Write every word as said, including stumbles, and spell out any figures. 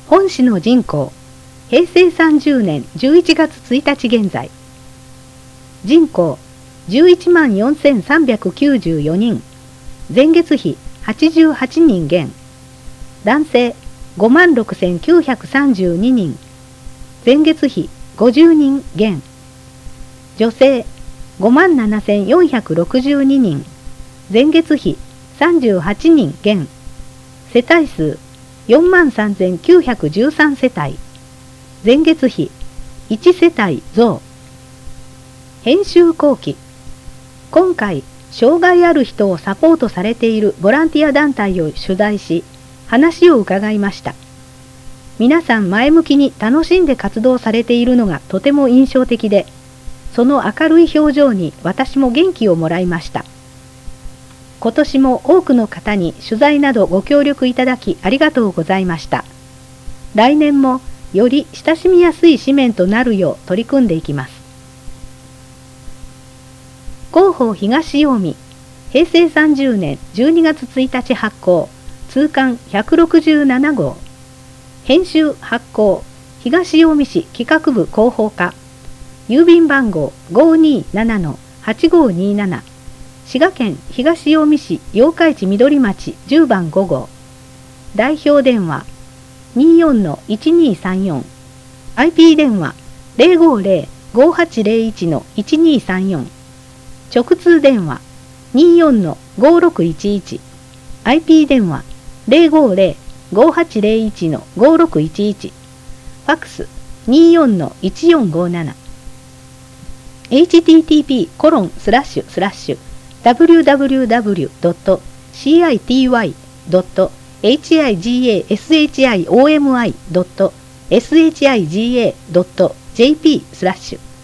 本市の人口、平成さんじゅうねんじゅういちがつついたち現在。人口、じゅういちまんよんせんさんびゃくきゅうじゅうよにん。前月比はちじゅうはちにん減。男性、ごまんろくせんきゅうひゃくさんじゅうににん。前月比ごじゅうにん減。女性、ごまんななせんよんひゃくろくじゅうににん。前月比さんじゅうはちにん減。世帯数、よんまんさんぜんきゅうひゃくじゅうさんせたい。前月比いちせたい増。編集後期。今回、障害ある人をサポートされているボランティア団体を取材し、話を伺いました。皆さん前向きに楽しんで活動されているのがとても印象的で、その明るい表情に私も元気をもらいました。今年も多くの方に取材などご協力いただきありがとうございました。来年もより親しみやすい紙面となるよう取り組んでいきます。広報東近江、平成さんじゅうねんじゅうにがつついたち発行、通刊ひゃくろくじゅうななごう。編集発行、東近江市企画部広報課。郵便番号 ごーにーななのはちごーにーなな。滋賀県東近江市八日市緑町じゅうばんごごう。代表電話 にーよんのいちにーさんよん。アイピー 電話 ゼロごーゼロ ごーはちゼロいちのいちにーさんよん。直通電話 にーよんのごーろくいちいち。アイピー 電話 ゼロごーゼロ ごーはちゼロいちのごーろくいちいち。ファックス にーよんのいちよんごーなな。エイチティーティーピーコロンスラッシュスラッシュダブリューダブリューダブリュードットシーアイティーワイドットエイチアイジーエーエスエイチアイオーエムアイドットエスエイチアイジーエードットジェーピースラッシュ